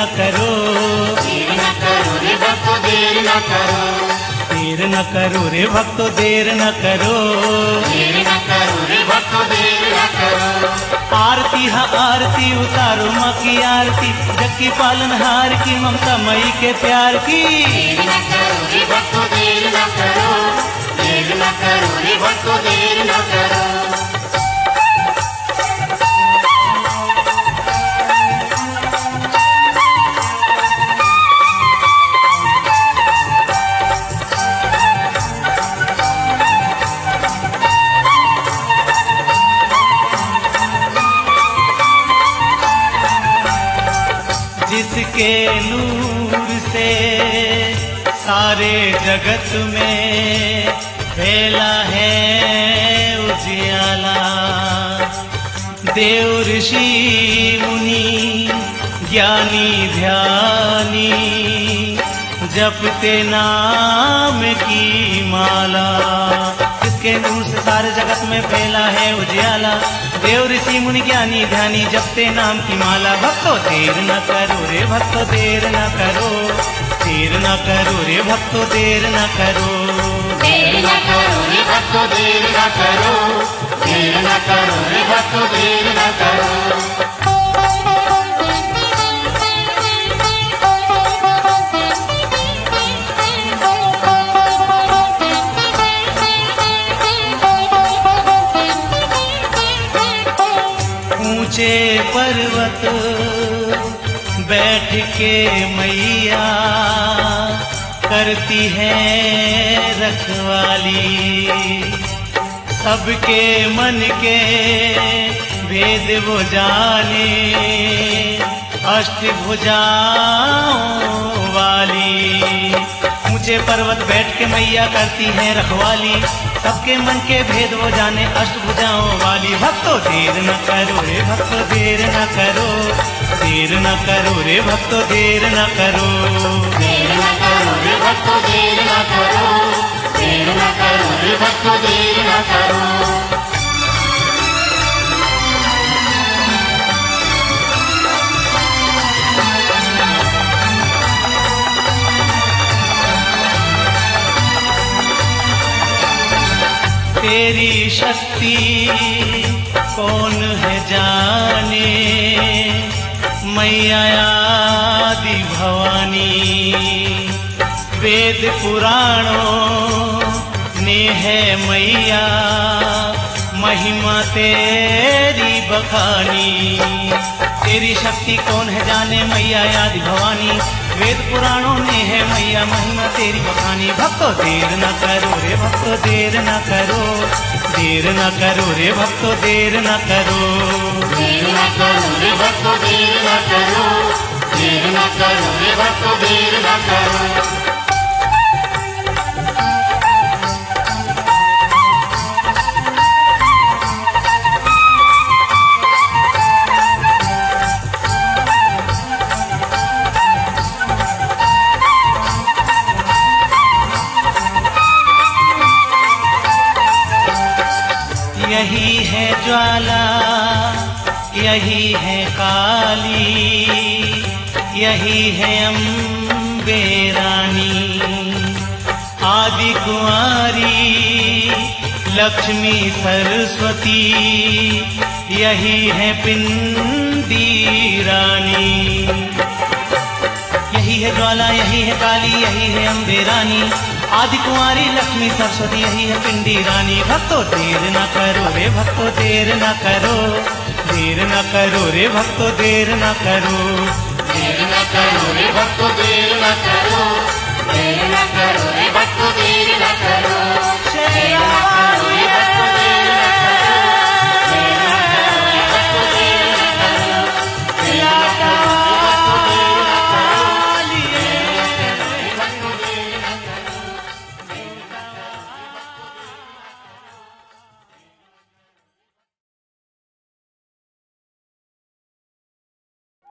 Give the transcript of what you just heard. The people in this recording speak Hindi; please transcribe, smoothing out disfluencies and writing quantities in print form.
न करो, देर न करो रे भक्तो देर न करो, देर न करो रे भक्तो देर न करो, देर न करो रे भक्तो देर न करो। आरती हा आरती उतारो माँ की आरती, जग की पालनहार की ममता मई के प्यार की। देर न करो रे भक्तो देर न करो, देर न करो रे भक्तो देर न करो। जिसके नूर से सारे जगत में फैला है उजियाला, देव ऋषि मुनि ज्ञानी ध्यानी जपते नाम की माला। जिसके नूर से सारे जगत में फैला है उजियाला, देव ऋषि मुनि ज्ञानी ध्यानी जपते नाम की माला। भक्तो देर न करो रे भक्तो देर न करो, देर न करो रे भक्तो देर न करो, देर न करो रे भक्तो देर न करो, देर न करो रे भक्तो देर न करो। ऊंचे पर्वत बैठ के मैया करती है रखवाली, सबके मन के भेद वो जाने, अष्टभुजाओं वाली। ऊंचे पर्वत बैठ के मैया करती है रखवाली, सबके मन के भेद वो जाने, अष्टभुजाओं वाली। भक्तो देर न करो रे भक्तो देर न करो, देर न करो रे भक्तो देर न करो, देर न करो रे भक्तो देर न करो, देर न करो रे भक्तो देर न करो। तेरी शक्ति कौन है जाने, मैया आदि भवानी। वेद पुराणों ने है मैया महिमा तेरी बखानी। तेरी शक्ति कौन है जाने मैया आदि भवानी, वेद पुराणों ने है मैया महिमा तेरी बखानी। भक्तो देर न करो रे भक्तो देर न करो, देर न करो रे भक्तो देर न करो, देर न करो रे भक्तो देर न करो, देर न करो रे भक्तो देर न करो। यही है ज्वाला यही है काली, यही है अम्बे रानी। आदि कुंवारी लक्ष्मी सरस्वती, यही है पिंडी रानी। यही है ज्वाला यही है काली, यही है अम्बे रानी। आदि कुंवारी लक्ष्मी सरस्वती, यही है पिंडी रानी। भक्तो देर न करो रे भक्तो देर न करो, देर न करो रे भक्तो देर न करो,